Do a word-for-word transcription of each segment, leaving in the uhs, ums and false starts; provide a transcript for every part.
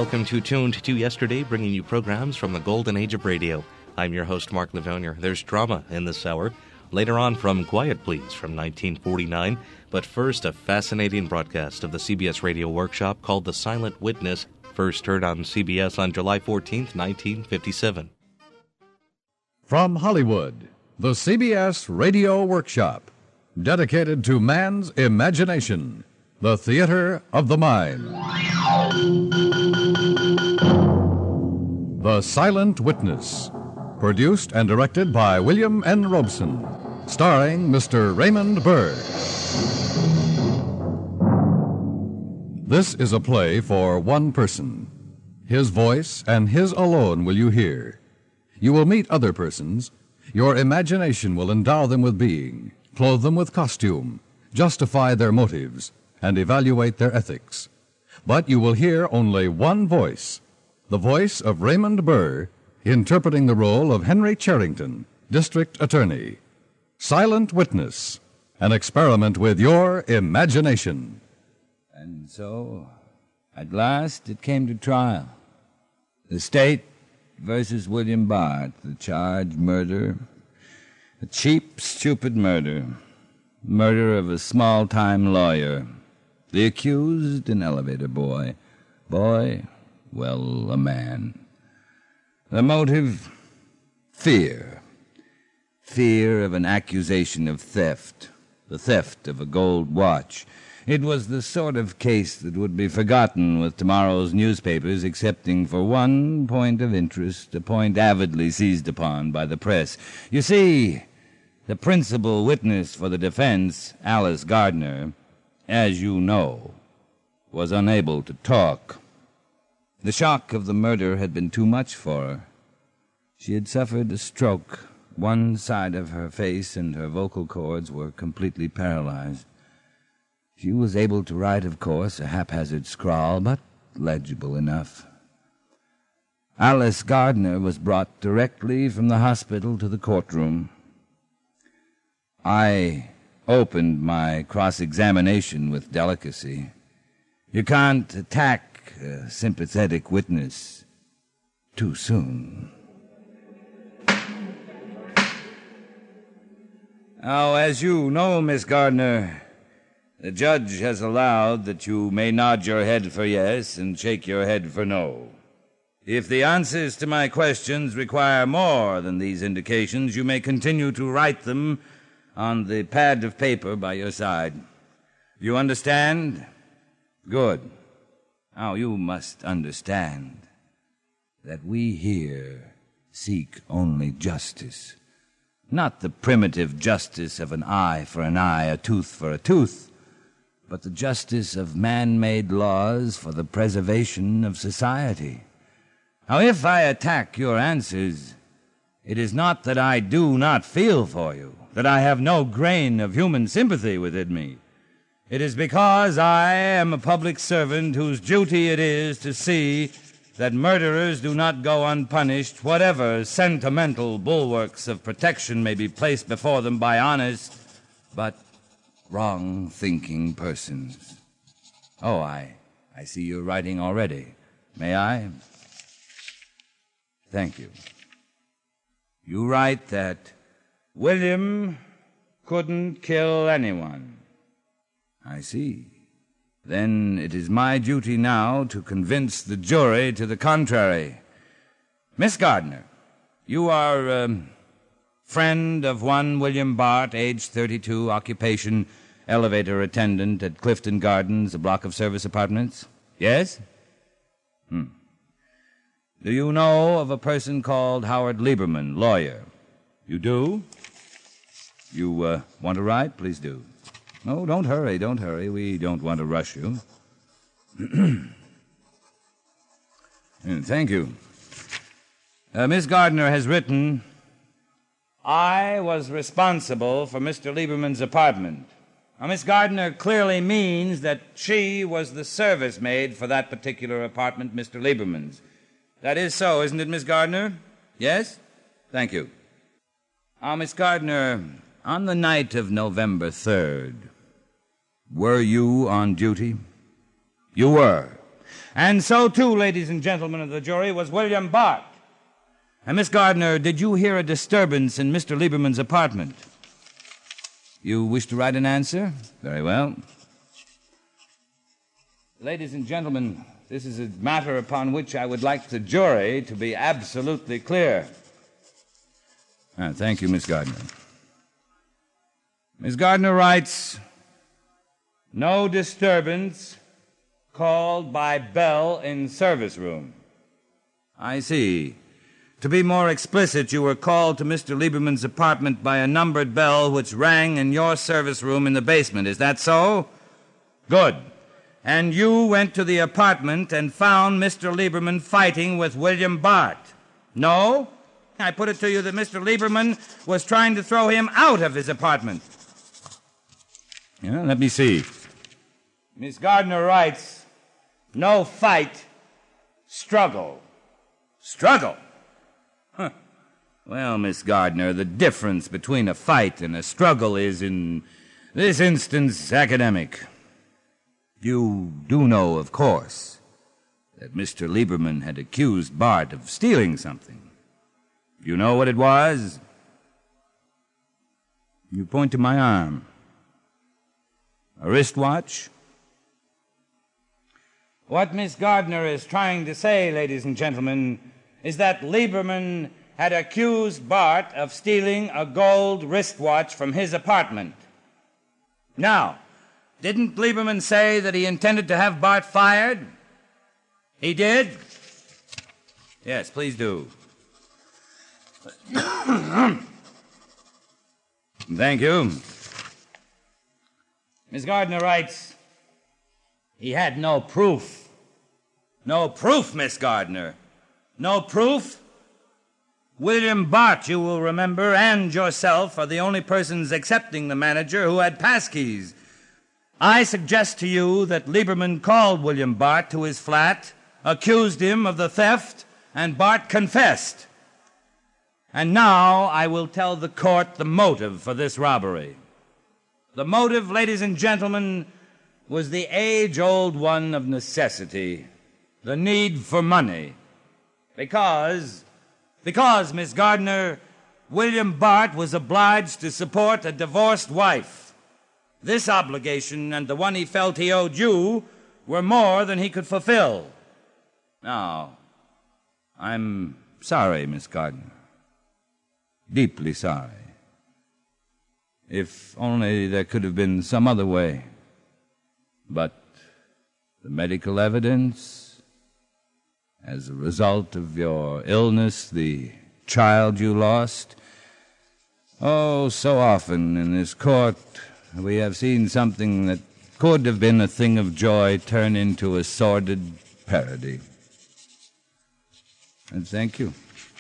Welcome to Tuned to Yesterday, bringing you programs from the golden age of radio. I'm your host, Mark Livonia. There's drama in this hour. Later on, from Quiet Please from nineteen forty-nine. But first, a fascinating broadcast of the C B S radio workshop called The Silent Witness, first heard on C B S on July fourteenth, nineteen fifty-seven. From Hollywood, the C B S radio workshop, dedicated to man's imagination, the theater of the mind. The Silent Witness, produced and directed by William N. Robeson, starring Mister Raymond Burr. This is a play for one person. His voice and his alone will you hear. You will meet other persons. Your imagination will endow them with being, clothe them with costume, justify their motives, and evaluate their ethics. But you will hear only one voice, the voice of Raymond Burr, interpreting the role of Henry Charrington, District Attorney. Silent Witness, an experiment with your imagination. And so, at last, it came to trial. The state versus William Bart, the charged murder, a cheap, stupid murder, murder of a small-time lawyer. The accused, an elevator boy. Boy, well, a man. The motive, fear. Fear of an accusation of theft, the theft of a gold watch. It was the sort of case that would be forgotten with tomorrow's newspapers, excepting for one point of interest, a point avidly seized upon by the press. You see, the principal witness for the defense, Alice Gardner, as you know, was unable to talk. The shock of the murder had been too much for her. She had suffered a stroke. One side of her face and her vocal cords were completely paralyzed. She was able to write, of course, a haphazard scrawl, but legible enough. Alice Gardner was brought directly from the hospital to the courtroom. I opened my cross-examination with delicacy. You can't attack a sympathetic witness too soon. Now, as you know, Miss Gardner, the judge has allowed that you may nod your head for yes and shake your head for no. If the answers to my questions require more than these indications, you may continue to write them on the pad of paper by your side. You understand? Good. Now, you must understand that we here seek only justice. Not the primitive justice of an eye for an eye, a tooth for a tooth, but the justice of man-made laws for the preservation of society. Now, if I attack your answers, it is not that I do not feel for you, that I have no grain of human sympathy within me. It is because I am a public servant whose duty it is to see that murderers do not go unpunished, whatever sentimental bulwarks of protection may be placed before them by honest but wrong-thinking persons. Oh, I, I see you're writing already. May I? Thank you. You write that William couldn't kill anyone. I see. Then it is my duty now to convince the jury to the contrary. Miss Gardner, you are a um, friend of one William Bart, age thirty-two, occupation elevator attendant at Clifton Gardens, a block of service apartments. Yes? Hmm. Do you know of a person called Howard Lieberman, lawyer? You do? You uh, want to write? Please do. No, don't hurry, don't hurry. We don't want to rush you. Thank you. Uh, Miss Gardner has written, I was responsible for Mister Lieberman's apartment. Now, Miss Gardner clearly means that she was the service maid for that particular apartment, Mister Lieberman's. That is so, isn't it, Miss Gardner? Yes? Thank you. Now, Miss Gardner, on the night of November third, were you on duty? You were. And so, too, ladies and gentlemen of the jury, was William Bart. And, Miss Gardner, did you hear a disturbance in Mister Lieberman's apartment? You wish to write an answer? Very well. Ladies and gentlemen, this is a matter upon which I would like the jury to be absolutely clear. Ah, thank you, Miss Gardner. Miss Gardner writes, no disturbance called by bell in service room. I see. To be more explicit, you were called to Mister Lieberman's apartment by a numbered bell which rang in your service room in the basement. Is that so? Good. And you went to the apartment and found Mister Lieberman fighting with William Bart. No? I put it to you that Mister Lieberman was trying to throw him out of his apartment. Yeah, let me see. Miss Gardner writes, no fight, struggle. Struggle? Huh. Well, Miss Gardner, the difference between a fight and a struggle is, in this instance, academic. You do know, of course, that Mister Lieberman had accused Bart of stealing something. You know what it was? You point to my arm. A wristwatch? What Miss Gardner is trying to say, ladies and gentlemen, is that Lieberman had accused Bart of stealing a gold wristwatch from his apartment. Now, didn't Lieberman say that he intended to have Bart fired? He did? Yes, please do. Thank you. Miss Gardner writes, he had no proof. No proof, Miss Gardner. No proof? William Bart, you will remember, and yourself are the only persons excepting the manager who had passkeys. I suggest to you that Lieberman called William Bart to his flat, accused him of the theft, and Bart confessed. And now I will tell the court the motive for this robbery. The motive, ladies and gentlemen, was the age-old one of necessity, the need for money. Because, because, Miss Gardner, William Bart was obliged to support a divorced wife. This obligation and the one he felt he owed you were more than he could fulfill. Now, I'm sorry, Miss Gardner. Deeply sorry. If only there could have been some other way. But the medical evidence, as a result of your illness, the child you lost, oh, so often in this court we have seen something that could have been a thing of joy turn into a sordid parody. And thank you.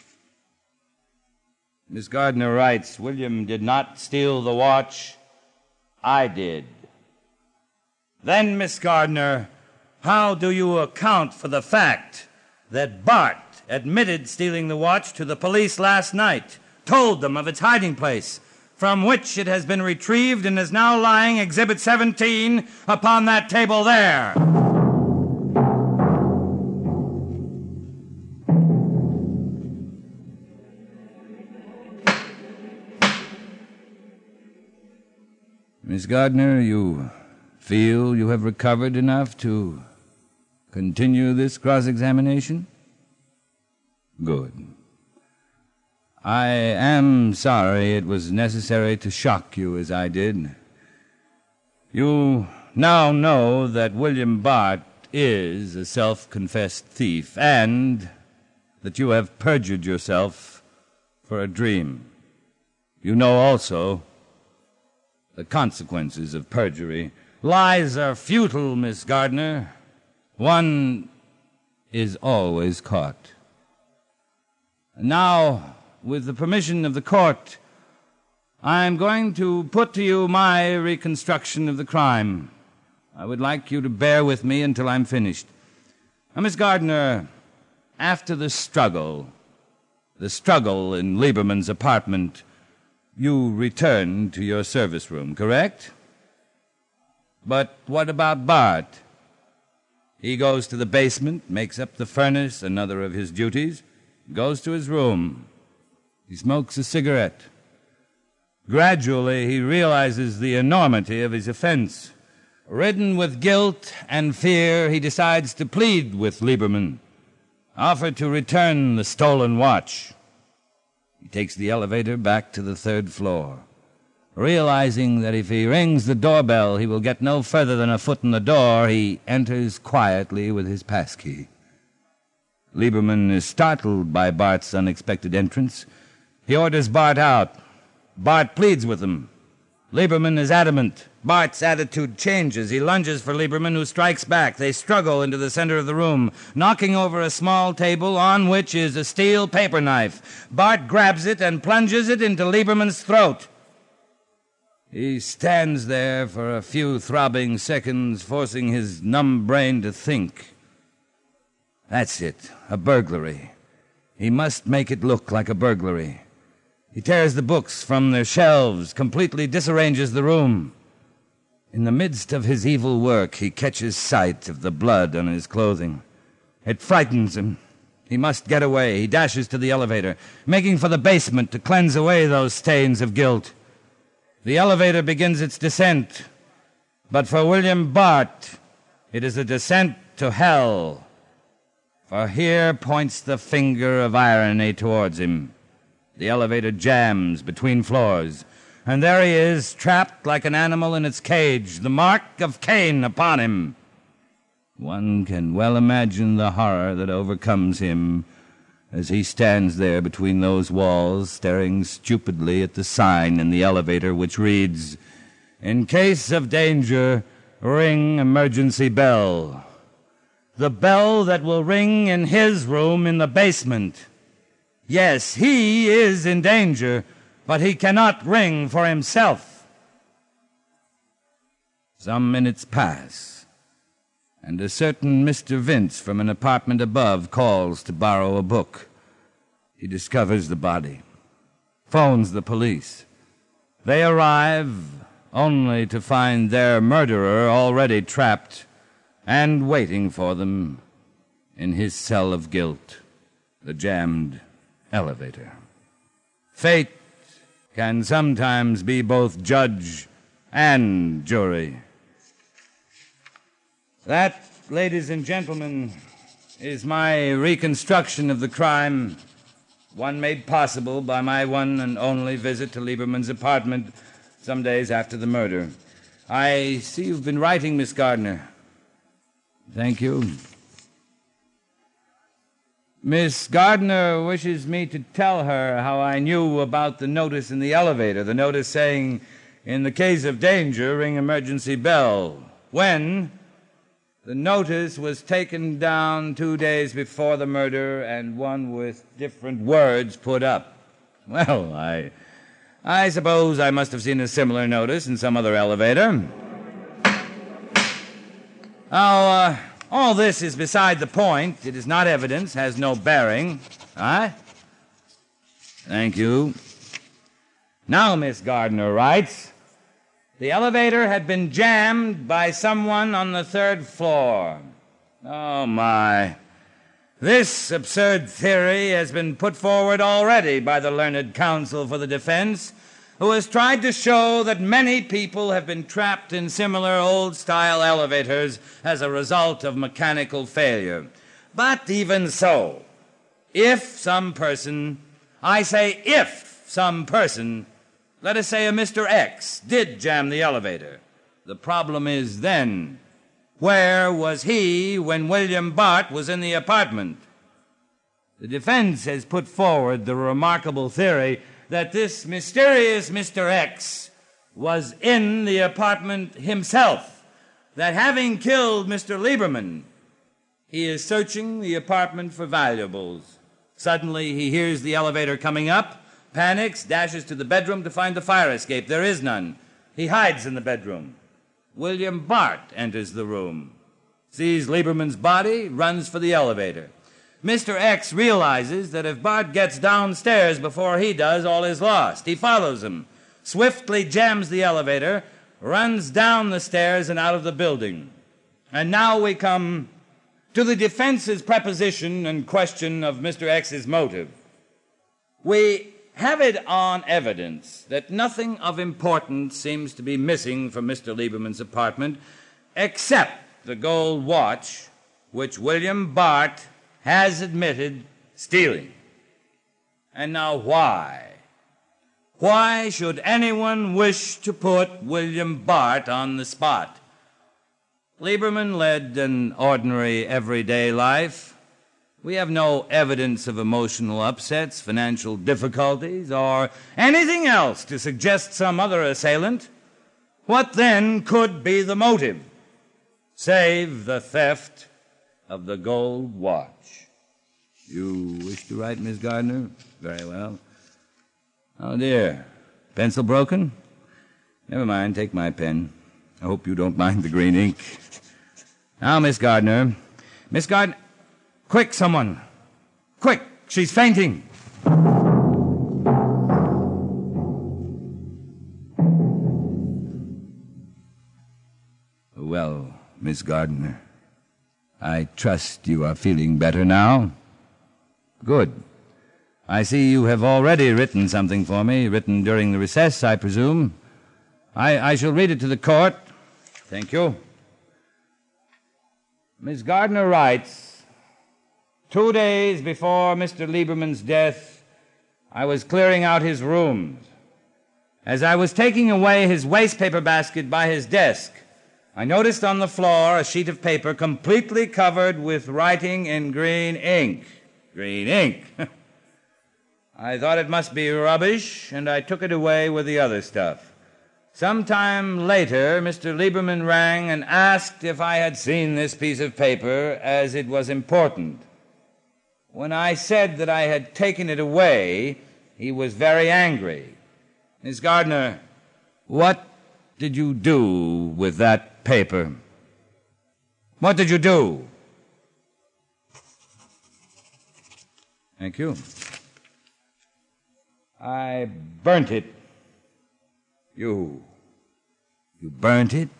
Miss Gardner writes, William did not steal the watch. I did. Then, Miss Gardner, how do you account for the fact that Bart admitted stealing the watch to the police last night, told them of its hiding place, from which it has been retrieved and is now lying, Exhibit seventeen, upon that table there? Miss Gardner, you feel you have recovered enough to continue this cross-examination? Good. I am sorry it was necessary to shock you as I did. You now know that William Bart is a self-confessed thief, and that you have perjured yourself for a dream. You know also the consequences of perjury. Lies are futile, Miss Gardner. One is always caught. Now, with the permission of the court, I'm going to put to you my reconstruction of the crime. I would like you to bear with me until I'm finished. Now, Miss Gardner, after the struggle, the struggle in Lieberman's apartment, you returned to your service room, correct? But what about Bart? He goes to the basement, makes up the furnace, another of his duties, goes to his room. He smokes a cigarette. Gradually, he realizes the enormity of his offense. Ridden with guilt and fear, he decides to plead with Lieberman, offer to return the stolen watch. He takes the elevator back to the third floor, realizing that if he rings the doorbell, he will get no further than a foot in the door. He enters quietly with his passkey. Lieberman is startled by Bart's unexpected entrance. He orders Bart out. Bart pleads with him. Lieberman is adamant. Bart's attitude changes. He lunges for Lieberman, who strikes back. They struggle into the center of the room, knocking over a small table on which is a steel paper knife. Bart grabs it and plunges it into Lieberman's throat. He stands there for a few throbbing seconds, forcing his numb brain to think. That's it, a burglary. He must make it look like a burglary. He tears the books from their shelves, completely disarranges the room. In the midst of his evil work, he catches sight of the blood on his clothing. It frightens him. He must get away. He dashes to the elevator, making for the basement to cleanse away those stains of guilt. The elevator begins its descent, but for William Bart, it is a descent to hell. For here points the finger of irony towards him. The elevator jams between floors, and there he is, trapped like an animal in its cage, the mark of Cain upon him. One can well imagine the horror that overcomes him as he stands there between those walls, staring stupidly at the sign in the elevator which reads, "In case of danger, ring emergency bell." The bell that will ring in his room in the basement. Yes, he is in danger, but he cannot ring for himself. Some minutes pass, and a certain Mister Vince from an apartment above calls to borrow a book. He discovers the body, phones the police. They arrive only to find their murderer already trapped and waiting for them in his cell of guilt, the jammed elevator. Fate can sometimes be both judge and jury. That, ladies and gentlemen, is my reconstruction of the crime, one made possible by my one and only visit to Lieberman's apartment some days after the murder. I see you've been writing, Miss Gardner. Thank you. Miss Gardner wishes me to tell her how I knew about the notice in the elevator, the notice saying, "In the case of danger, ring emergency bell," when the notice was taken down two days before the murder and one with different words put up. Well, I, I suppose I must have seen a similar notice in some other elevator. Now, uh, all this is beside the point. It is not evidence, has no bearing. Huh? Thank you. Now, Miss Gardner writes, the elevator had been jammed by someone on the third floor. Oh, my. This absurd theory has been put forward already by the learned counsel for the defense, who has tried to show that many people have been trapped in similar old-style elevators as a result of mechanical failure. But even so, if some person, I say if some person, let us say a Mister X, did jam the elevator, the problem is then, where was he when William Bart was in the apartment? The defense has put forward the remarkable theory that this mysterious Mister X was in the apartment himself, that having killed Mister Lieberman, he is searching the apartment for valuables. Suddenly he hears the elevator coming up, panics, dashes to the bedroom to find the fire escape. There is none. He hides in the bedroom. William Bart enters the room, sees Lieberman's body, runs for the elevator. Mister X realizes that if Bart gets downstairs before he does, all is lost. He follows him, swiftly jams the elevator, runs down the stairs and out of the building. And now we come to the defense's preposition and question of Mister X's motive, we have it on evidence that nothing of importance seems to be missing from Mister Lieberman's apartment except the gold watch which William Bart has admitted stealing. And now why? Why should anyone wish to put William Bart on the spot? Lieberman led an ordinary, everyday life. We have no evidence of emotional upsets, financial difficulties, or anything else to suggest some other assailant. What then could be the motive, save the theft of the gold watch? You wish to write, Miss Gardner? Very well. Oh, dear. Pencil broken? Never mind, take my pen. I hope you don't mind the green ink. Now, Miss Gardner. Miss Gardner. Quick, someone. Quick, she's fainting. Well, Miss Gardner, I trust you are feeling better now. Good. I see you have already written something for me, written during the recess, I presume. I, I shall read it to the court. Thank you. Miss Gardner writes, two days before Mister Lieberman's death, I was clearing out his rooms. As I was taking away his wastepaper basket by his desk, I noticed on the floor a sheet of paper completely covered with writing in green ink. Green ink. I thought it must be rubbish, and I took it away with the other stuff. Some time later, Mister Lieberman rang and asked if I had seen this piece of paper, as it was important. When I said that I had taken it away, he was very angry. Miss Gardner, what did you do with that paper? What did you do? Thank you. I burnt it. You... you burnt it?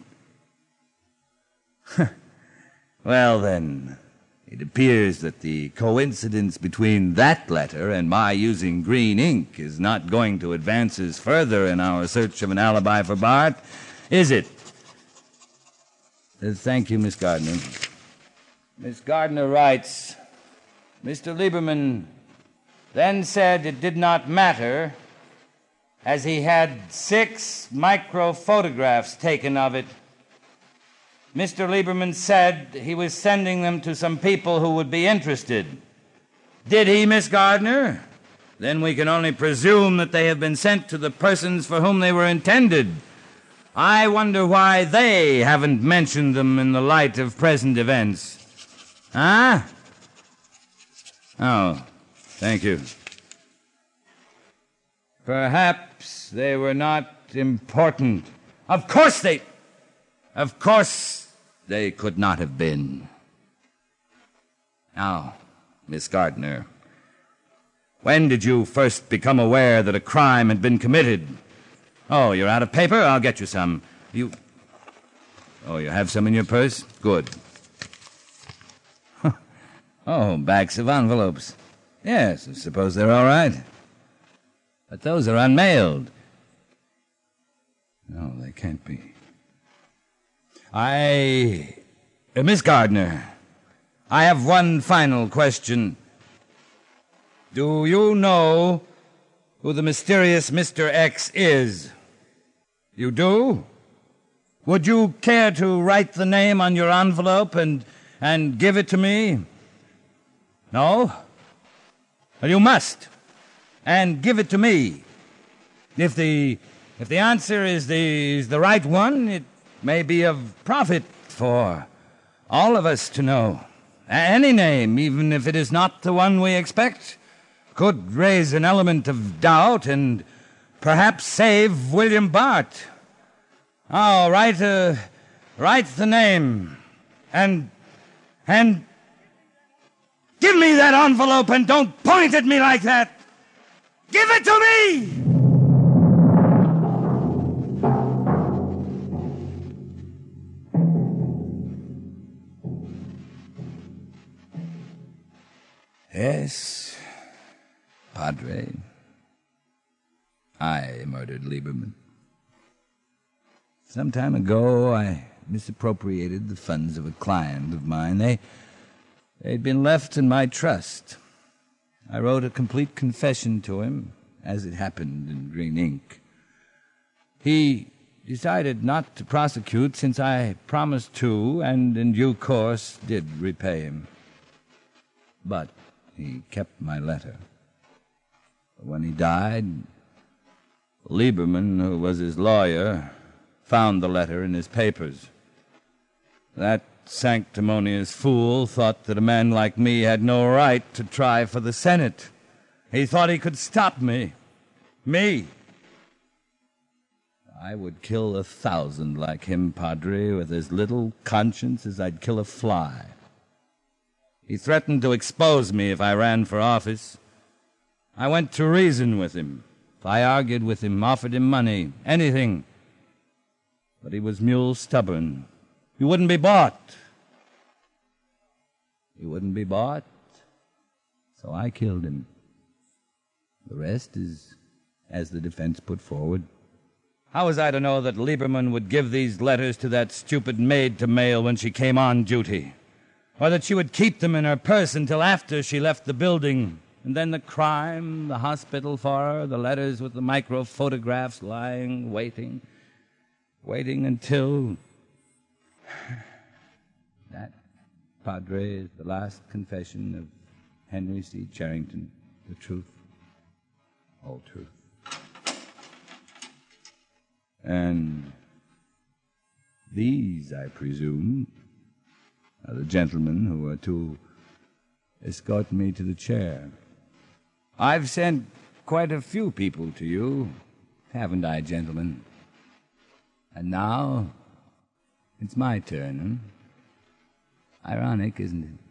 Well, then, it appears that the coincidence between that letter and my using green ink is not going to advance us further in our search of an alibi for Bart, is it? Uh, thank you, Miss Gardner. Miss Gardner writes, Mister Lieberman then said it did not matter, as he had six microphotographs taken of it. Mister Lieberman said he was sending them to some people who would be interested. Did he, Miss Gardner? Then we can only presume that they have been sent to the persons for whom they were intended. I wonder why they haven't mentioned them in the light of present events. Huh? Oh, thank you. Perhaps they were not important. Of course they... Of course they could not have been. Now, Miss Gardner, when did you first become aware that a crime had been committed? Oh, you're out of paper? I'll get you some. You... Oh, you have some in your purse? Good. Oh, backs of envelopes. Yes, I suppose they're all right. But those are unmailed. No, they can't be. I... Uh, Miss Gardner, I have one final question. Do you know who the mysterious Mister X is? You do? Would you care to write the name on your envelope and, and give it to me? No? Well, you must. And give it to me. If the if the answer is the is the right one, it may be of profit for all of us to know. Any name, even if it is not the one we expect, could raise an element of doubt and perhaps save William Bart. Oh, write uh, write the name and and give me that envelope and don't point at me like that. Give it to me! Yes, Padre. I murdered Lieberman. Some time ago, I misappropriated the funds of a client of mine. They, they'd been left in my trust. I wrote a complete confession to him, as it happened in green ink. He decided not to prosecute since I promised to, and in due course did repay him. But he kept my letter. When he died, Lieberman, who was his lawyer, found the letter in his papers. That sanctimonious fool thought that a man like me had no right to try for the Senate. He thought he could stop me. Me. I would kill a thousand like him, Padre, with as little conscience as I'd kill a fly. He threatened to expose me if I ran for office. I went to reason with him. I argued with him, offered him money, anything. But he was mule stubborn. He wouldn't be bought. He wouldn't be bought. So I killed him. The rest is as the defense put forward. How was I to know that Lieberman would give these letters to that stupid maid to mail when she came on duty? Or that she would keep them in her purse until after she left the building? And then the crime, the hospital for her, the letters with the micro-photographs lying, waiting, waiting until... That, Padre, is the last confession of Henry C. Charrington. The truth, all truth. And these, I presume, are the gentlemen who are to escort me to the chair. I've sent quite a few people to you, haven't I, gentlemen? And now, it's my turn, huh? Ironic, isn't it?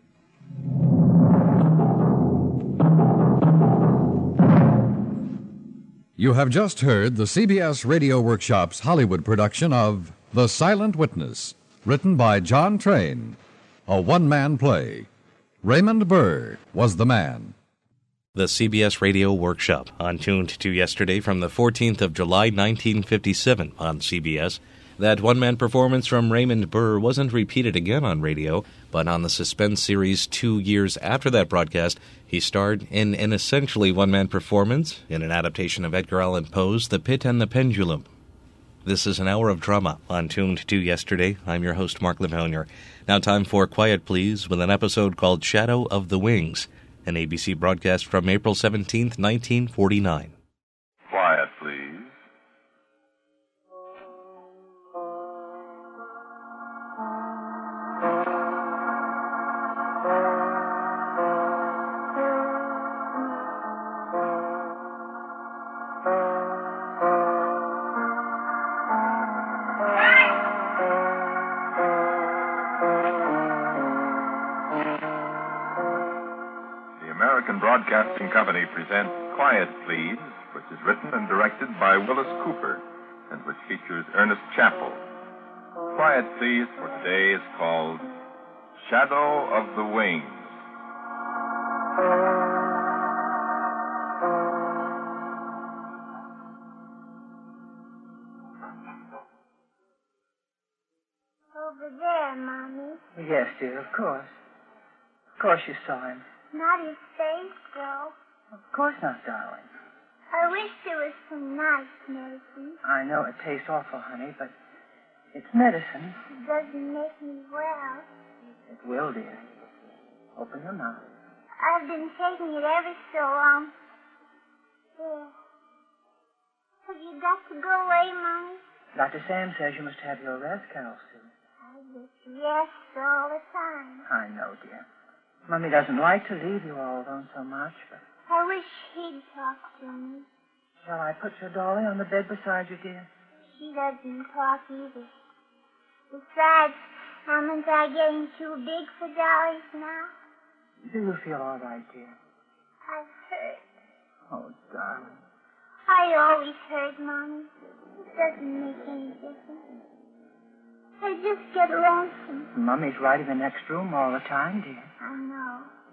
You have just heard the C B S Radio Workshop's Hollywood production of The Silent Witness, written by John Train, a one-man play. Raymond Burr was the man. The C B S Radio Workshop, on Tuned to Yesterday from the fourteenth of July, nineteen fifty-seven on C B S. That one-man performance from Raymond Burr wasn't repeated again on radio, but on the Suspense series two years after that broadcast, he starred in an essentially one-man performance in an adaptation of Edgar Allan Poe's The Pit and the Pendulum. This is an hour of drama on Tuned to Yesterday. I'm your host, Mark Livounier. Now time for Quiet Please with an episode called Shadow of the Wings, an A B C broadcast from April seventeenth, nineteen forty-nine. Quiet, please. Broadcasting Company presents Quiet Please, which is written and directed by Willis Cooper, and which features Ernest Chappell. Quiet Please for today is called Shadow of the Wings. Over there, Mommy. Yes, dear, of course. Of course you saw him. Not his face, though. Of course not, darling. I wish there was some nice medicine. I know it tastes awful, honey, but it's medicine. It doesn't make me well. It will, dear. Open your mouth. I've been taking it ever so long. There. Have you got to go away, Mommy? Doctor Sam says you must have your rest, Carol Sue. I just rest all the time. I know, dear. Mummy doesn't like to leave you all alone so much, but... I wish he'd talk to me. Shall I put your dolly on the bed beside you, dear? She doesn't talk either. Besides, haven't I getting too big for dollies now? Do you feel all right, dear? I've hurt. Oh, darling. I always hurt, Mommy. It doesn't make any difference. I just get lonesome. Mummy's right in the next room all the time, dear. I know.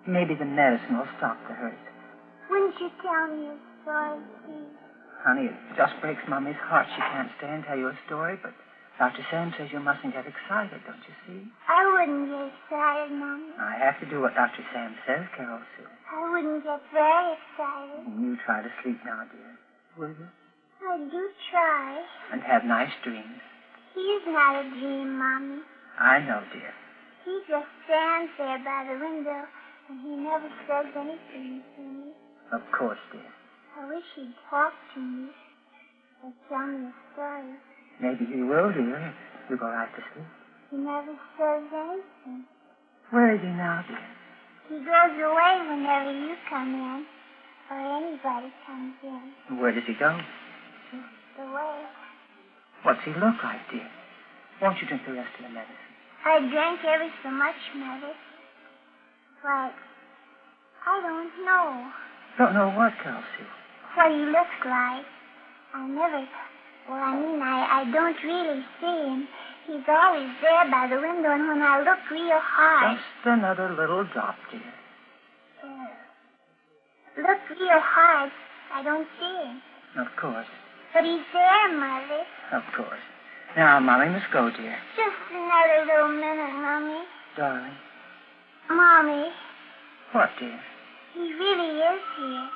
Maybe the medicine will stop the hurt. Wouldn't you tell me a story, please? Honey, it just breaks Mommy's heart. She can't stay and tell you a story, but Doctor Sam says you mustn't get excited, don't you see? I wouldn't get excited, Mommy. I have to do what Doctor Sam says, Carol Sue. I wouldn't get very excited. You try to sleep now, dear. Will you? I do try. And have nice dreams. He's not a dream, Mommy. I know, dear. He just stands there by the window, and he never says anything to me. Of course, dear. I wish he'd talk to me or tell me a story. Maybe he will, dear. You go right to sleep. He never says anything. Where is he now, dear? He goes away whenever you come in, or anybody comes in. Where does he go? Just away. What's he look like, dear? Won't you drink the rest of the medicine? I drank ever so much medicine. But I don't know. Don't know what, Kelsey? What he looks like. I never... Well, I mean, I, I don't really see him. He's always there by the window, and when I look real hard... Just another little drop, dear. Uh, look real hard, I don't see him. Of course. But he's there, Mother. Of course. Now, Mommy must go, dear. Just another little minute, Mommy. Darling. Mommy. What, dear? He really is here.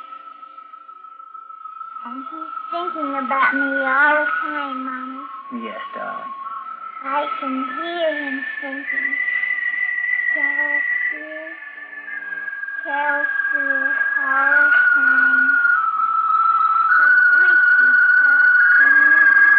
And he's thinking about me all the time, Mommy. Yes, darling. I can hear him thinking. Carol Sue, Carol Sue, all the time. I wish he'd talk to me.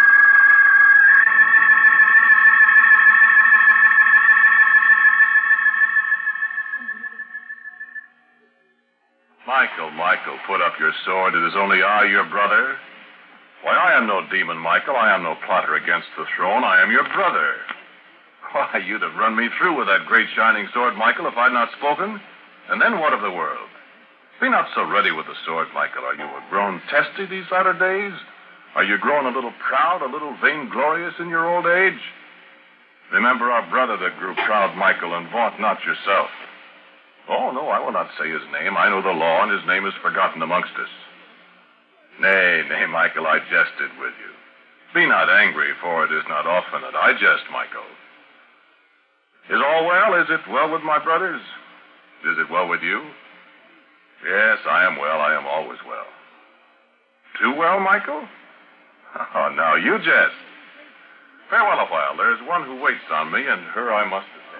Michael, Michael, put up your sword. It is only I, your brother. Why, I am no demon, Michael. I am no plotter against the throne. I am your brother. Why, you'd have run me through with that great shining sword, Michael, if I'd not spoken. And then what of the world? Be not so ready with the sword, Michael. Are you grown testy these latter days? Are you grown a little proud, a little vainglorious in your old age? Remember our brother that grew proud, Michael, and vaunt not yourself. Oh, no, I will not say his name. I know the law, and his name is forgotten amongst us. Nay, nay, Michael, I jested with you. Be not angry, for it is not often that I jest, Michael. Is all well? Is it well with my brothers? Is it well with you? Yes, I am well. I am always well. Too well, Michael? Oh, now, you jest. Farewell a while. There is one who waits on me, and her I must attend.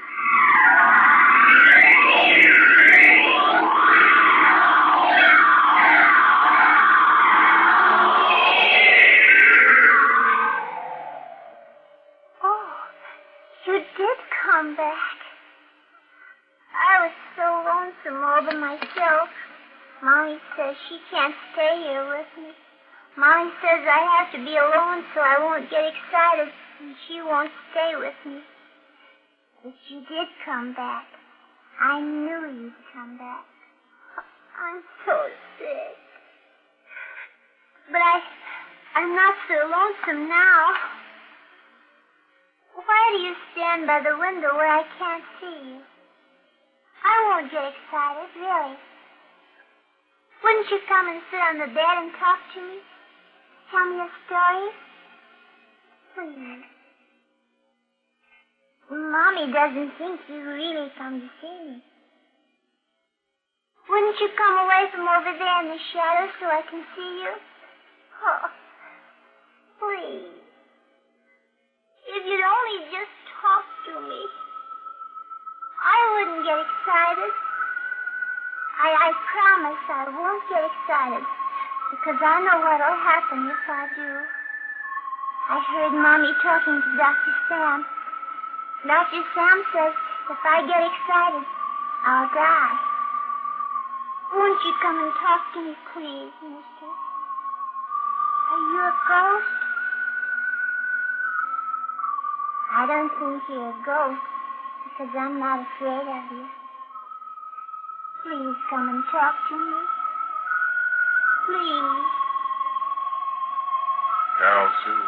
Come back. I was so lonesome all by myself. Mommy says she can't stay here with me. Mommy says I have to be alone so I won't get excited, and she won't stay with me. But you did come back. I knew you'd come back. I'm so sick. But I, I'm not so lonesome now. Why do you stand by the window where I can't see you? I won't get excited, really. Wouldn't you come and sit on the bed and talk to me? Tell me a story? Please. Mommy doesn't think you really come to see me. Wouldn't you come away from over there in the shadow so I can see you? Oh, please. If you'd only just talk to me, I wouldn't get excited. I, I promise I won't get excited, because I know what'll happen if I do. I heard Mommy talking to Doctor Sam. Doctor Sam says if I get excited, I'll die. Won't you come and talk to me, please, mister? Are you a ghost? I don't think you're a ghost, because I'm not afraid of you. Please come and talk to me. Please. Carol Sue.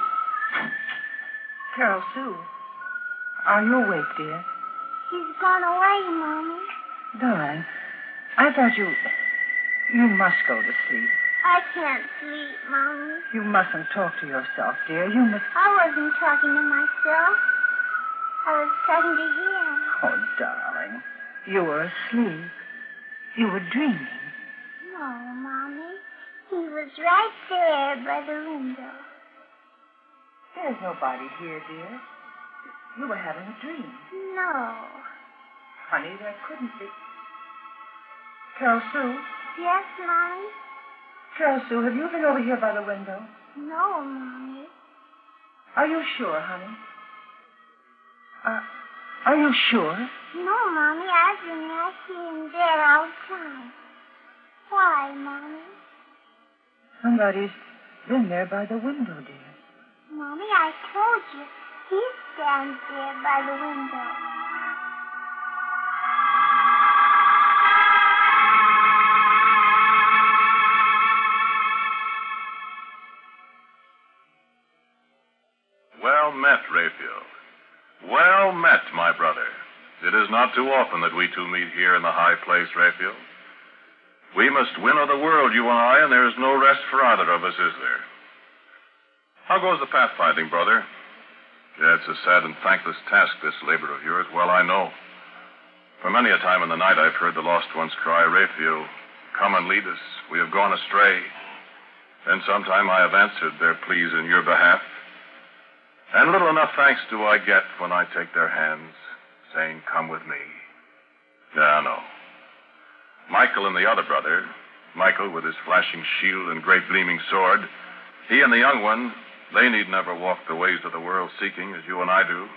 Carol Sue, are you awake, dear? He's gone away, Mommy. Darling, I thought you... You must go to sleep. I can't sleep, Mommy. You mustn't talk to yourself, dear. You must... I wasn't talking to myself. I was talking to him. Oh, darling. You were asleep. You were dreaming. No, Mommy. He was right there by the window. There's nobody here, dear. You were having a dream. No. Honey, there couldn't be... Carol Sue? Yes, Mommy? Carol Sue, have you been over here by the window? No, Mommy. Are you sure, honey? Uh, are you sure? No, Mommy. I've been right here in bed all the time. Why, Mommy? Somebody's been there by the window, dear. Mommy, I told you. He stands there by the window. Well met, Raphael. Well met, my brother. It is not too often that we two meet here in the high place, Raphael. We must win of the world, you and I, and there is no rest for either of us, is there? How goes the pathfinding, brother? Yeah, it's a sad and thankless task, this labor of yours. Well, I know. For many a time in the night I've heard the lost ones cry, Raphael, come and lead us. We have gone astray. Then sometime I have answered their pleas in your behalf. And little enough thanks do I get when I take their hands, saying, come with me. Yeah, I know. Michael and the other brother, Michael with his flashing shield and great gleaming sword, he and the young one, they need never walk the ways of the world seeking as you and I do.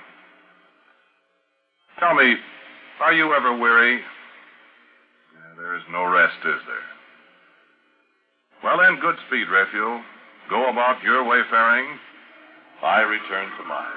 Tell me, are you ever weary? Yeah, there is no rest, is there? Well, then, good speed, Raphael. Go about your wayfaring. I return to mine.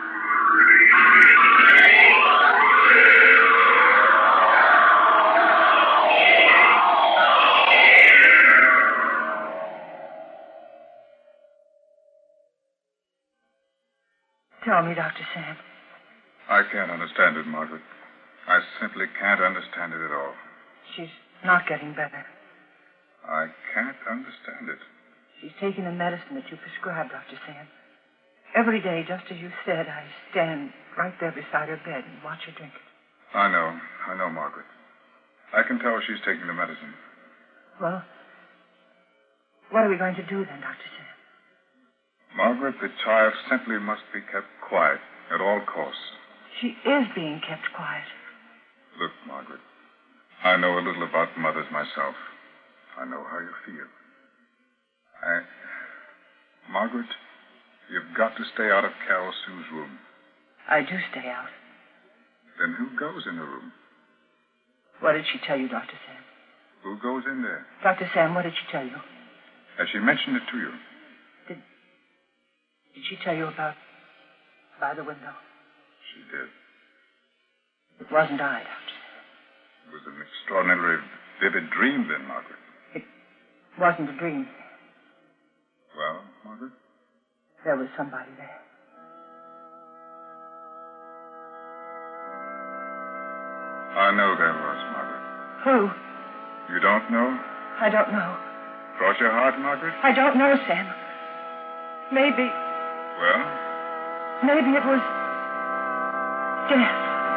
Tell me, Doctor Sam. I can't understand it, Margaret. I simply can't understand it at all. She's not getting better. I can't understand it. She's taking the medicine that you prescribed, Doctor Sam. Every day, just as you said, I stand right there beside her bed and watch her drink it. I know. I know, Margaret. I can tell she's taking the medicine. Well, what are we going to do then, Doctor Sam? Margaret, the child simply must be kept quiet at all costs. She is being kept quiet. Look, Margaret, I know a little about mothers myself. I know how you feel. I... Margaret, you've got to stay out of Carol Sue's room. I do stay out. Then who goes in the room? What did she tell you, Doctor Sam? Who goes in there? Doctor Sam, what did she tell you? Has she mentioned it to you? Did... Did she tell you about... by the window? She did. It wasn't I, Doctor Sam. It was an extraordinarily vivid dream then, Margaret. It wasn't a dream. Well, Margaret? There was somebody there. I know there was, Margaret. Who? You don't know? I don't know. Cross your heart, Margaret? I don't know, Sam. Maybe... Well? Maybe it was... death.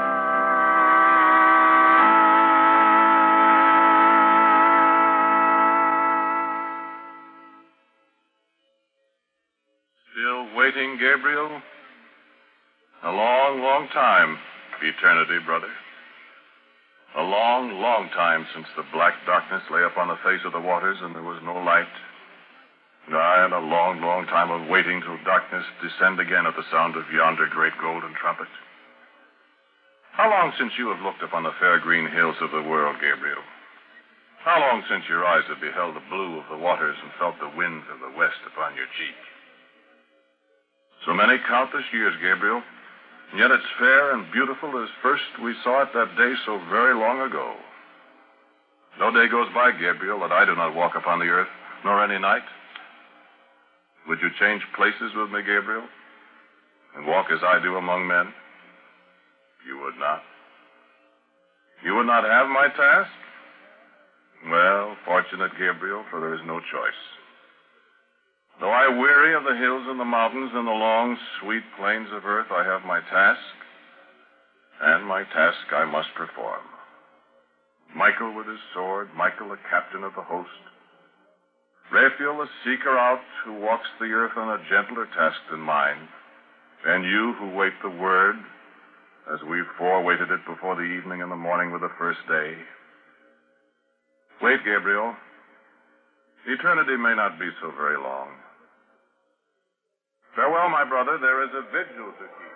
Still waiting, Gabriel? A long, long time. Eternity, brother. A long, long time since the black darkness lay upon the face of the waters and there was no light. Aye, and a long, long time of waiting till darkness descend again at the sound of yonder great golden trumpet. How long since you have looked upon the fair green hills of the world, Gabriel? How long since your eyes have beheld the blue of the waters and felt the winds of the west upon your cheek? So many countless years, Gabriel, and yet it's fair and beautiful as first we saw it that day so very long ago. No day goes by, Gabriel, that I do not walk upon the earth, nor any night. Would you change places with me, Gabriel, and walk as I do among men? You would not. You would not have my task? Well, fortunate, Gabriel, for there is no choice. Though I weary of the hills and the mountains and the long, sweet plains of earth, I have my task, and my task I must perform. Michael with his sword, Michael the captain of the host, Raphael the seeker out who walks the earth on a gentler task than mine, and you who wait the word, as we four waited it before the evening and the morning with the first day. Wait, Gabriel. Eternity may not be so very long. Farewell, my brother. There is a vigil to keep.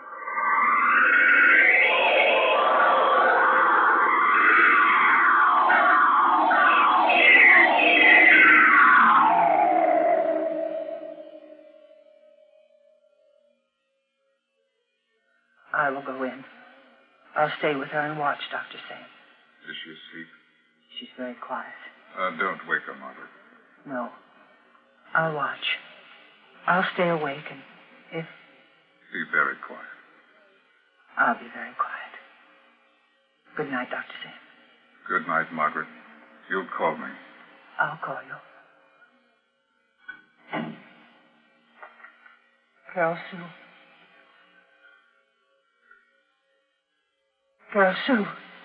I will go in. I'll stay with her and watch, Doctor Sam. Is she asleep? She's very quiet. Uh, don't wake her, Margaret. No. I'll watch. I'll stay awake, and if... Be very quiet. I'll be very quiet. Good night, Doctor Sam. Good night, Margaret. You'll call me. I'll call you. Carol Sue. Carol Sue.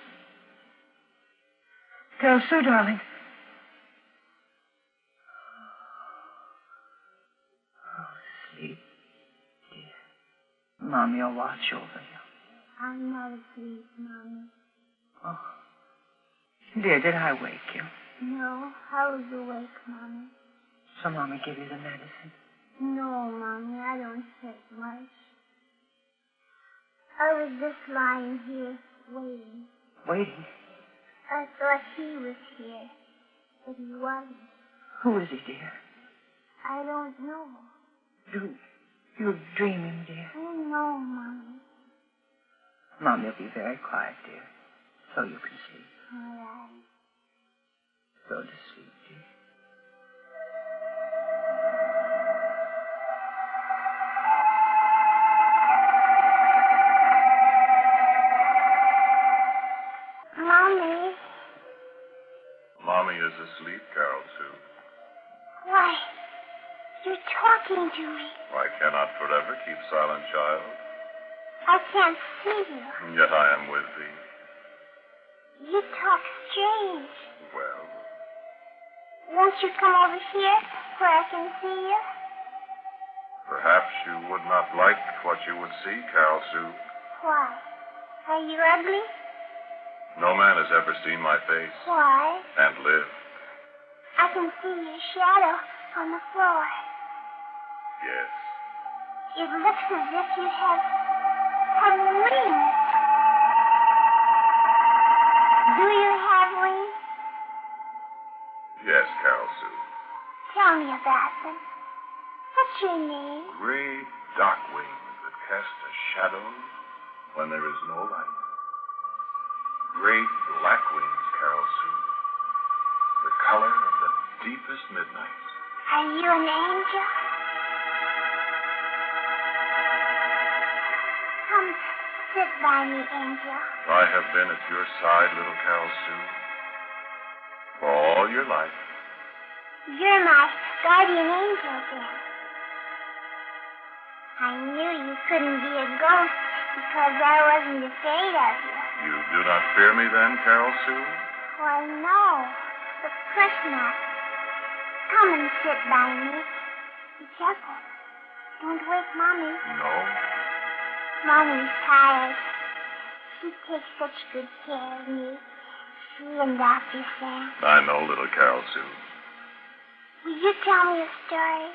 Carol Sue, darling. Oh, sleep, dear. Mommy will watch over you. I'm not asleep, Mommy. Oh. Dear, did I wake you? No, I was awake, Mommy. So Mommy give you the medicine? No, Mommy, I don't take much. I was just lying here, waiting. Waiting? I thought he was here, but he wasn't. Who is he, dear? I don't know. You, you're dreaming, dear. I know, Mommy. Mommy will be very quiet, dear, so you can sleep. All right. Go to sleep, dear. Mommy. Mommy is asleep, Carol Sue. Why, you're talking to me. I cannot forever keep silent, child. I can't see you. And yet I am with thee. You talk strange. Well, Won't you come over here where I can see you? perhaps you would not like what you would see, Carol Sue. Why? Are you ugly? No man has ever seen my face Why? and lived. I can see your shadow on the floor. Yes. It looks as if you have, have wings. Do you have wings? Yes, Carol Sue. Tell me about them. What's your name? Great dark wings that cast a shadow when there is no light. Great black wings, Carol Sue. The color of the deepest midnight. Are you an angel? Come sit by me, angel. I have been at your side, little Carol Sue, for all your life. You're my guardian angel, then. I knew you couldn't be a ghost because I wasn't afraid of you. You do not fear me then, Carol Sue? Why, no. Of course not. Come and sit by me. Be careful. Don't wake Mommy. No. Mommy's tired. She takes such good care of me. She and Doctor Sam. I know, little Carol Sue. Will you tell me a story?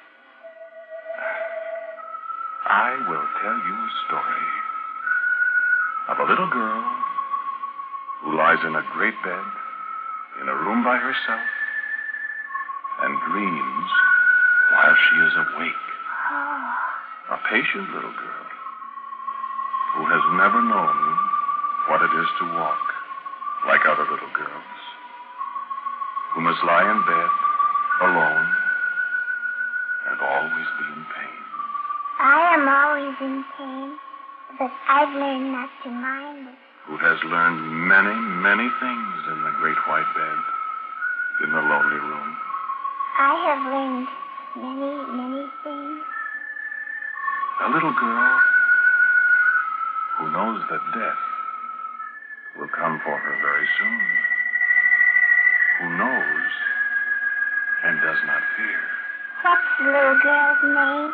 I will tell you a story of a little girl who lies in a great bed in a room by herself and dreams while she is awake. Oh. A patient little girl who has never known what it is to walk like other little girls, who must lie in bed alone and always be in pain. I am always in pain, but I've learned not to mind it. who has learned many, many things in the great white bed, in the lonely room. I have learned many, many things. A little girl who knows that death will come for her very soon. Who knows and does not fear. What's the little girl's name?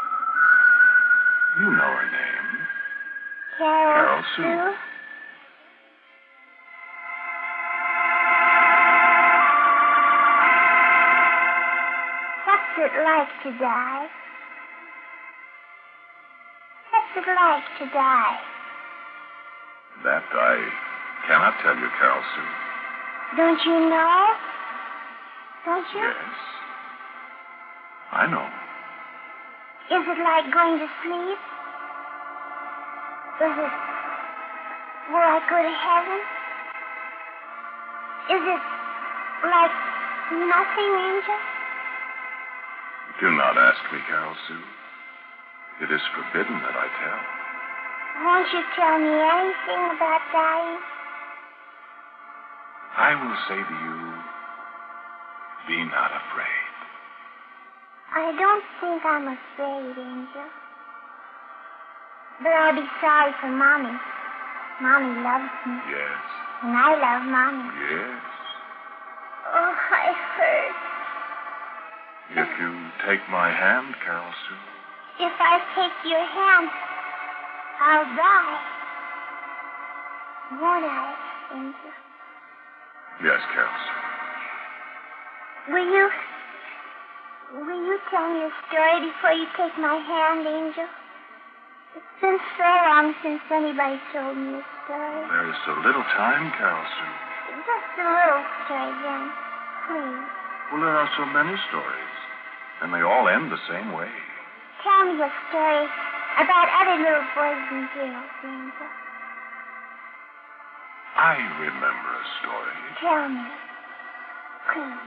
You know her name. Carol, Carol Sue. Sue? What's it like to die? What's it like to die? That I cannot tell you, Carol Sue. Don't you know? Don't you? Yes. I know. Is it like going to sleep? Is it... Will I go to heaven? Is it like nothing, Angel? Do not ask me, Carol Sue. It is forbidden that I tell. Won't you tell me anything about dying? I will say to you, be not afraid. I don't think I'm afraid, Angel. But I'll be sorry for Mommy. Mommy loves me. Yes. And I love Mommy. Yes. Oh, I hurt. If you take my hand, Carol Sue. If I take your hand, I'll die. Won't I, Angel? Yes, Carol Sue. Will you... Will you tell me a story before you take my hand, Angel? It's been so long since anybody told me a story. There is so little time, Carol Sue. Just a little story, then. Please. Well, there are so many stories, and they all end the same way. Tell me a story about other little boys and girls, Angel. I remember a story. Tell me. Please.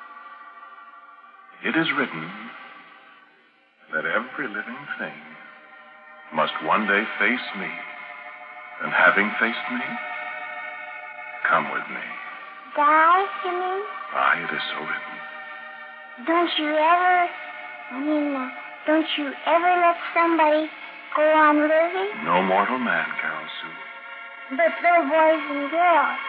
It is written that every living thing must one day face me, and having faced me, come with me. Die, you mean? Aye, it is so written. Don't you ever, I mean, uh, don't you ever let somebody go on living? No mortal man, Carol Sue. But little boys and girls.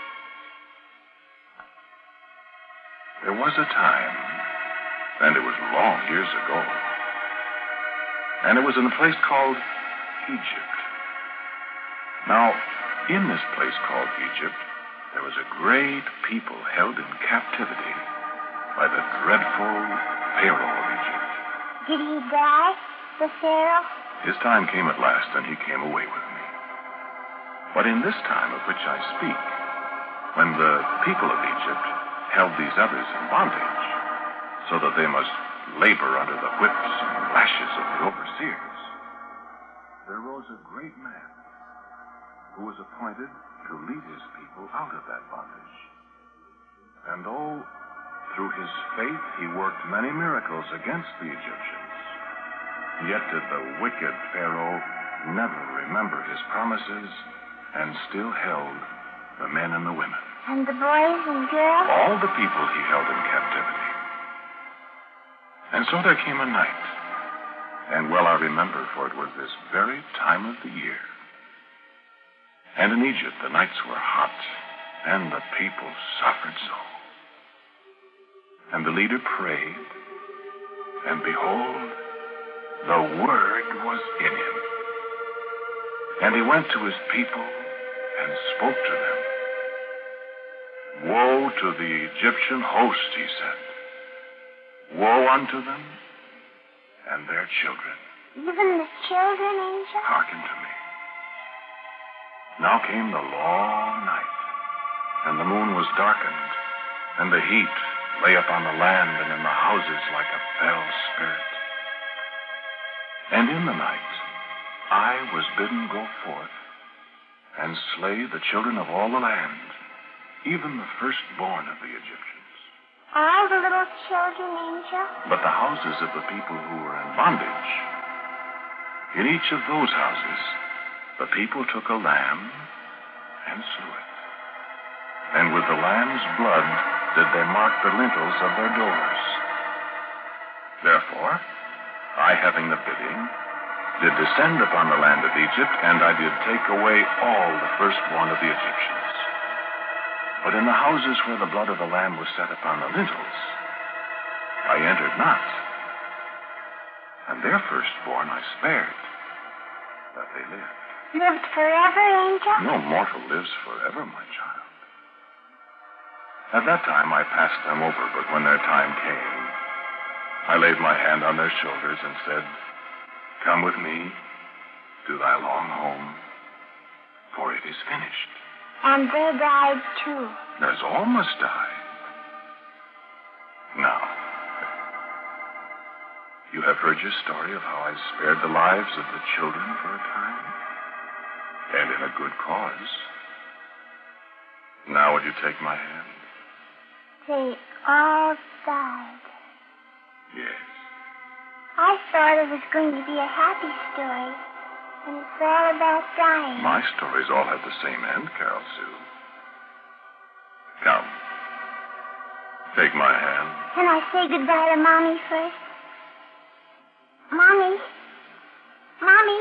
There was a time, and it was long years ago, and it was in a place called Egypt. Now, in this place called Egypt, there was a great people held in captivity by the dreadful Pharaoh of Egypt. Did he die, the Pharaoh? His time came at last, and he came away with me. But in this time of which I speak, when the people of Egypt held these others in bondage, so that they must labor under the whips and lashes of the overseers, there rose a great man who was appointed to lead his people out of that bondage. And oh, through his faith he worked many miracles against the Egyptians. Yet did the wicked Pharaoh never remember his promises, and still held the men and the women. And the boys and girls? All the people he held in captivity. And so there came a night, and well I remember, for it was this very time of the year. And in Egypt the nights were hot, and the people suffered so. And the leader prayed, and behold, the word was in him. And he went to his people and spoke to them. Woe to the Egyptian host, he said. Woe unto them and their children. Even the children, Angel? Hearken to me. Now came the long night, and the moon was darkened, and the heat lay upon the land and in the houses like a fell spirit. And in the night I was bidden go forth and slay the children of all the land, even the firstborn of the Egyptians. All the little children, Angel? But the houses of the people who were in bondage, in each of those houses, the people took a lamb and slew it. And with the lamb's blood did they mark the lintels of their doors. Therefore, I, having the bidding, did descend upon the land of Egypt, and I did take away all the firstborn of the Egyptians. But in the houses where the blood of the lamb was set upon the lintels, I entered not. And their firstborn I spared, that they lived. Lived forever, Angel? No mortal lives forever, my child. At that time I passed them over, but when their time came, I laid my hand on their shoulders and said, "Come with me to thy long home, for it is finished." And they died too. As all must die. Now, you have heard your story of how I spared the lives of the children for a time, and in a good cause. Now will you take my hand? They all died. Yes. I thought it was going to be a happy story, and it's all about dying. My stories all have the same end, Carol Sue. Come. Take my hand. Can I say goodbye to Mommy first? Mommy? Mommy?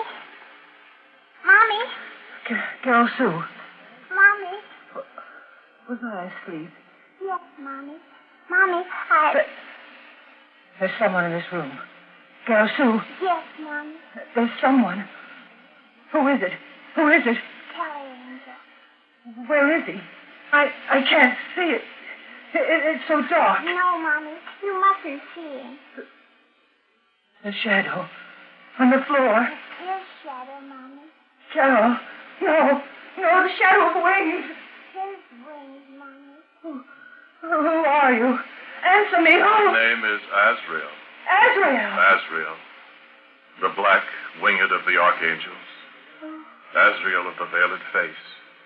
Mommy? Ca- Carol Sue, Mommy? was I asleep? Yes, Mommy. Mommy, I... But there's someone in this room. Carol Sue, Yes, Mommy. there's someone. Who is it? Who is it? Kelly, Angel. Where is he? I I can't see it. It, it. It's so dark. No, Mommy. You mustn't see him. The shadow on the floor. His shadow, Mommy. Carol, no, no, the shadow of wings. His wings, Mommy. Who, who are you? Answer me. My Who? name is Azrael. Azrael. Azrael. The black winged of the archangels. Azrael of the veiled face.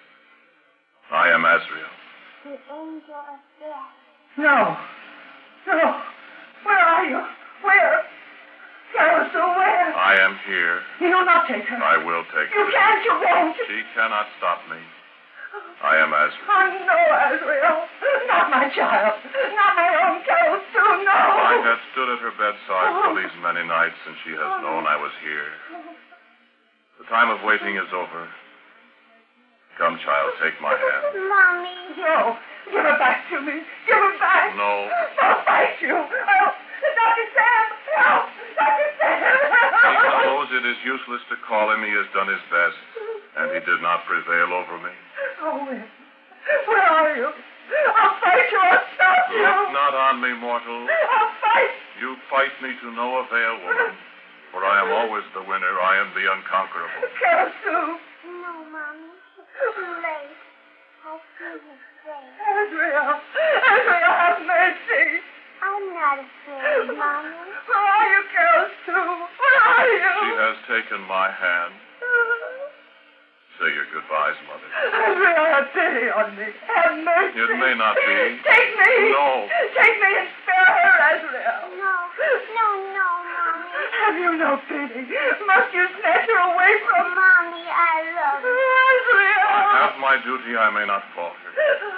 I am Azrael. The angel of death. No, no. Where are you? Where? Carol Sue, where? I am here. You will not take her. I will take You her. can't, you won't. She cannot stop me. I am Azrael. Oh, no, Azrael. Not my child. Not my own Carol Sue, no. I have stood at her bedside for these many nights, and she has known I was here. The time of waiting is over. Come, child, take my hand. Mommy. No. Give her back to me. Give her back. No. I'll fight you. I'll... Doctor Sam, help. Doctor Sam, He help. knows it is useless to call him. He has done his best, and he did not prevail over me. Oh, where? Where are you? I'll fight you. I'll stop you. Look not on me, mortal. I'll fight. You fight me to no avail, woman. For I am always the winner. I am the unconquerable. Carol Sue. No, Mommy. It's too late. I see his face. Azrael. Azrael, have mercy. I'm not afraid, Mommy. Where are you, Carol Sue? Where are you? She has taken my hand. Say your goodbyes, mother. Azrael, have pity on me. Have mercy. It may not be. Take me. No. Take me and spare her, Azrael. No. No, no, Mommy. Have you no pity? Must you snatch her away from me? Mommy, I love you. Azrael. I have my duty. I may not falter.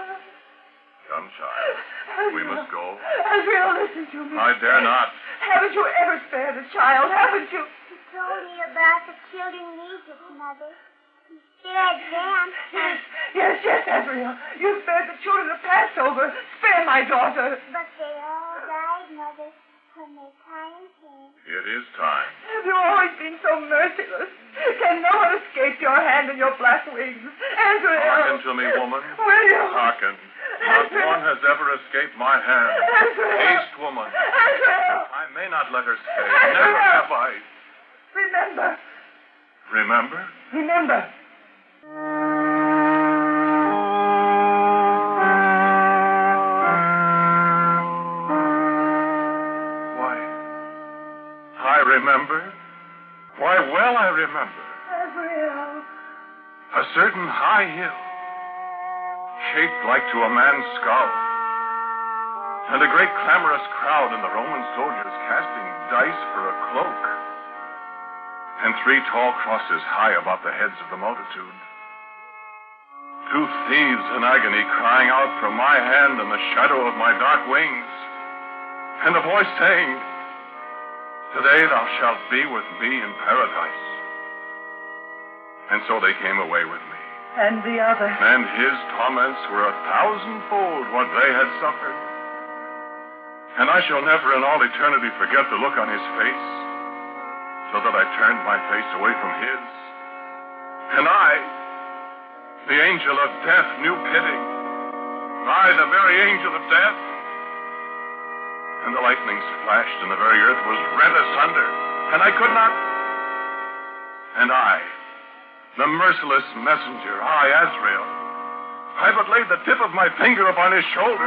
Come, child. We must go. Azrael, listen to me. I dare not. Haven't you ever spared a child? Haven't you? You told me about the children in Egypt, Mother. You spared them. Yes, yes, yes, Azrael. You spared the children of Passover. Spare my daughter. But they all died, Mother, when their time came. It is time. Have you always been so merciless? Can no one escape your hand and your black wings? Azrael. Hearken to me, woman. Will you? Hearken. Not one has ever escaped my hand. Azrael. Haste, woman. Azrael. I may not let her stay. Azrael. Never have I. Remember. Remember? Remember. Why, I remember. Why, well, I remember. Azrael. A certain high hill, shaped like to a man's skull, and a great clamorous crowd and the Roman soldiers casting dice for a cloak, and three tall crosses high above the heads of the multitude. Two thieves in agony crying out from my hand and the shadow of my dark wings. And a voice saying, today thou shalt be with me in paradise. And so they came away with me. And the other? And his torments were a thousandfold what they had suffered. And I shall never in all eternity forget the look on his face, so that I turned my face away from his. And I, the angel of death, knew pity. I, the very angel of death. And the lightnings flashed, and the very earth was rent asunder, and I could not. And I, the merciless messenger, I, Azrael, I but laid the tip of my finger upon his shoulder.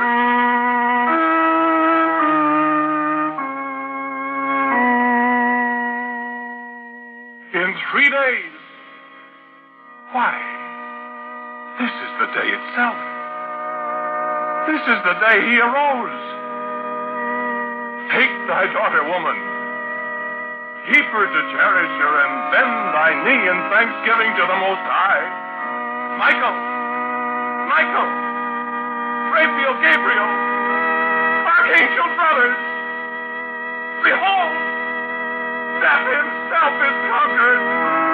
In three days. Why, this is the day itself. This is the day he arose. Take thy daughter, woman. Keep her to cherish her, and bend thy knee in thanksgiving to the Most High. Michael! Michael! Raphael, Gabriel! Archangel brothers! Behold! Death himself is conquered!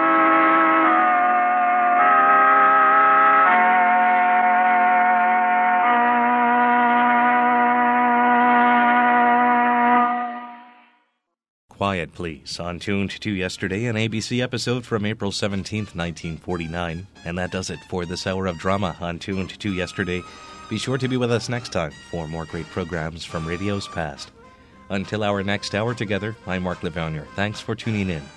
Quiet Please, on Tuned to Yesterday, an A B C episode from April seventeenth, nineteen forty-nine. And that does it for this hour of drama on Tuned to Yesterday. Be sure to be with us next time for more great programs from radio's past. Until our next hour together, I'm Mark Levonier. Thanks for tuning in.